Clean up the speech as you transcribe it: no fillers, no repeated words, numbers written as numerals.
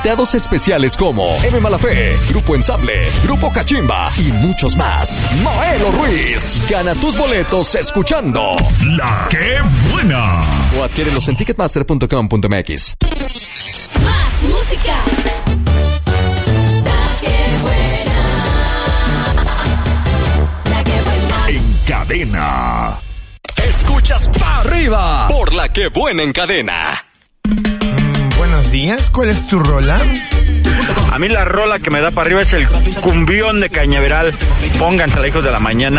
Invitados especiales como M. Malafe, Grupo Ensamble, Grupo Cachimba y muchos más. Maelo Ruiz. Gana tus boletos escuchando La Que Buena. O adquiérelos en ticketmaster.com.mx. Más música. La Que Buena. La Que Buena. En cadena. Escuchas pa' arriba por La Que Buena en cadena. Buenos días, ¿cuál es tu rola? A mí la rola que me da para arriba es el cumbión de Cañaveral. Póngansela, hijos de la mañana.